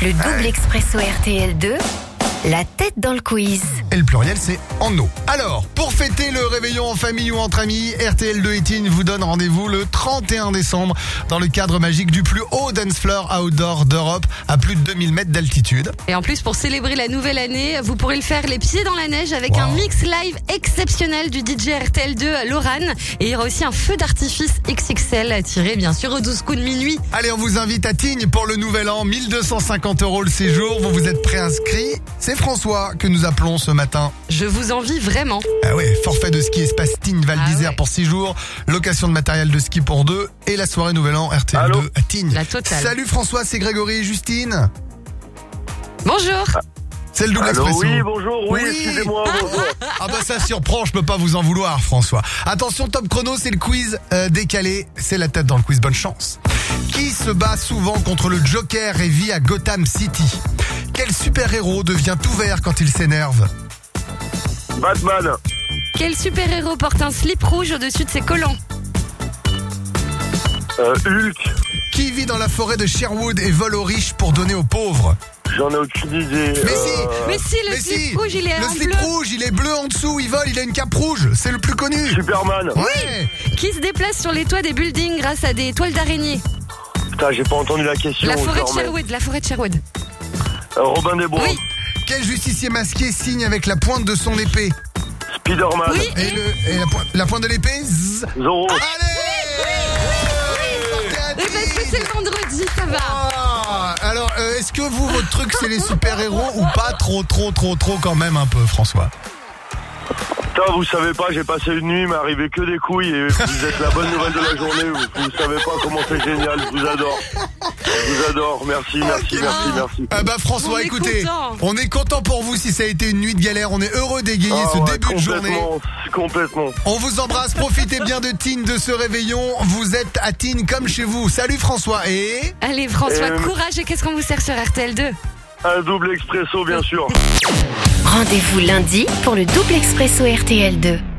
Le double expresso RTL2, la tête dans le quiz. Et le pluriel, c'est en eau. Alors, pour fêter le réveillon en famille ou entre amis, RTL2 et Teen vous donne rendez-vous le 31 décembre dans le cadre magique du plus haut dance floor outdoor d'Europe à plus de 2000 mètres d'altitude. Et en plus, pour célébrer la nouvelle année, vous pourrez le faire les pieds dans la neige avec un mix live exceptionnel du DJ RTL2 Lorane. Et il y aura aussi un feu d'artifice XXL à tirer, bien sûr, aux 12 coups de minuit. Allez, on vous invite à Tignes pour le nouvel an, 1250 € le séjour. Vous vous êtes préinscrit. C'est François que nous appelons ce matin. Je vous envie vraiment. Ah ouais, forfait de ski espace Tignes Val d'Isère pour 6 jours, location de matériel de ski pour 2 et la soirée nouvel an RTL2 à Tignes. La totale. Salut François, c'est Grégory et Justine. Bonjour. C'est le double Allô, expresso. oui, bonjour, oui, excusez-moi, bonjour. Ah bah ça surprend, je peux pas vous en vouloir François. Attention, top chrono, c'est le quiz décalé, c'est la tête dans le quiz, bonne chance. Qui se bat souvent contre le Joker et vit à Gotham City? Quel super-héros devient tout vert quand il s'énerve? Batman, Quel super-héros porte un slip rouge au-dessus de ses collants? Hulk, Qui vit dans la forêt de Sherwood et vole aux riches pour donner aux pauvres? j'en ai aucune idée. Mais si, le slip rouge, il est le en slip bleu. rouge, il est bleu en dessous, il vole, il a une cape rouge, c'est le plus connu. Superman. Ouais. Qui se déplace sur les toits des buildings grâce à des toiles d'araignée? Putain, j'ai pas entendu la question. La je forêt le de remets. Sherwood, la forêt de Sherwood. Robin des Bois. Oui. Quel justicier masqué signe avec la pointe de son épée? Spider-Man. Oui. Et la pointe de l'épée? Zzz. Zorro. Allez. Et parce que c'est le vendredi, ça va. Ah, alors, est-ce que vous, votre truc, c'est les super-héros ou pas trop quand même un peu, François? Putain, vous savez pas, j'ai passé une nuit, il m'est arrivé que des couilles et vous êtes la bonne nouvelle de la journée. Vous savez pas comment c'est génial, je vous adore. Je vous adore, merci. Ah bah François, On est écoutez, content. on est content pour vous si ça a été une nuit de galère. On est heureux d'égayer Ah ce ouais, début de journée. Complètement. On vous embrasse, profitez bien de Tignes, de ce réveillon. Vous êtes à Tignes comme chez vous. Salut François et... Allez, François, courage. Et qu'est-ce qu'on vous sert sur RTL2? Un double expresso, bien sûr. Rendez-vous lundi pour le double expresso RTL2.